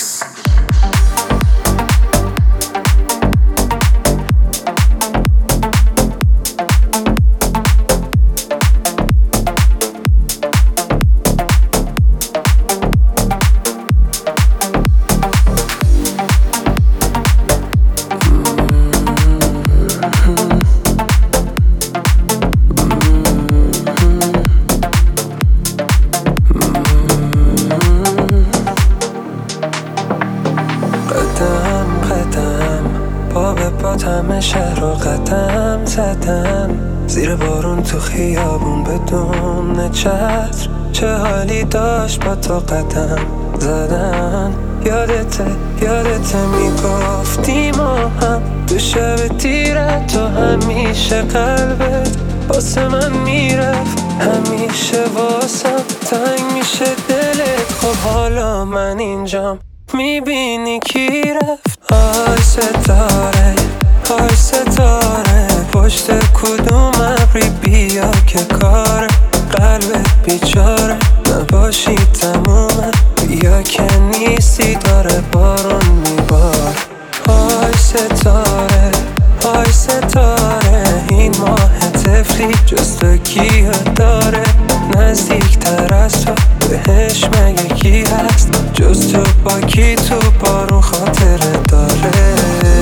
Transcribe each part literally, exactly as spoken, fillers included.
Mix. همه شهر رو قدم زدم زیر بارون تو خیابون بدون چتر، چه حالی داشت با تو قدم زدن. یادته یادته میگفتی ما هم تو شب تیره، تو همیشه قلبت واسه من میرفت، همیشه واسم تنگ میشه دلت. خب حالا من اینجام میبینی کی رفت. آی ستاره آی ستاره پشت کدوم ابری بیا که کار قلبت بیچاره نباشی تمومه، بیا که نیستی داره بارون میبار. آی ستاره آی ستاره این ماه طفلی جز تو کیو داره، نزدیک تر از تو بهش مگه کی هست جز تو، با کی تو بارون خاطره داره.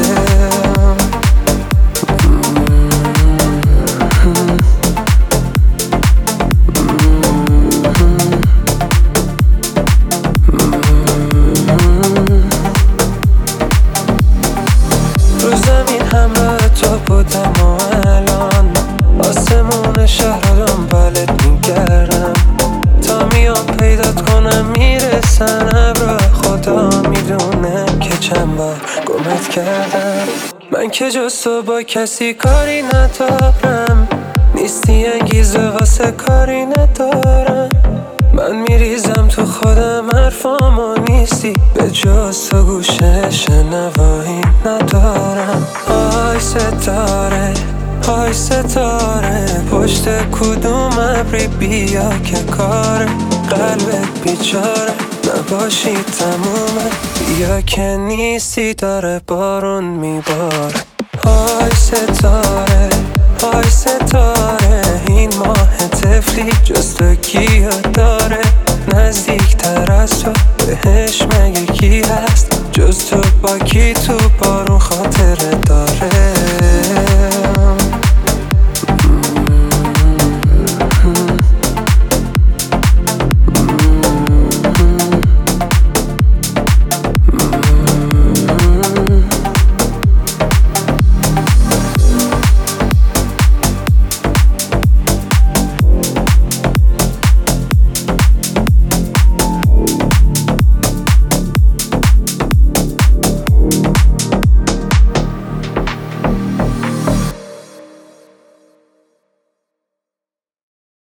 رو زمین همراه تو بودم و الان آسمون شهر رو دنبالت میگردم، تا میام پیدات کنم میرسن ابرا، خدا میدونه که چند بار گمت کردم. من که جز تو با کسی کاری ندارم، نیستی انگیزه واسه کاری ندارم. من میریزم تو خودم حرفامو نیستی، به جز تو گوشه شنوایی ندارم. آی ستاره آی ستاره پشت کدوم ابری بیا که کار قلبت بیچاره نباشی تمومه، بیا که نیستی داره بارون میبار. آی ستاره آی ستاره این ماه طفلی جز تو کیو داره، نزدیک تر از تو بهش مگه کی هست جز تو، با کی تو بارون خاطره داره.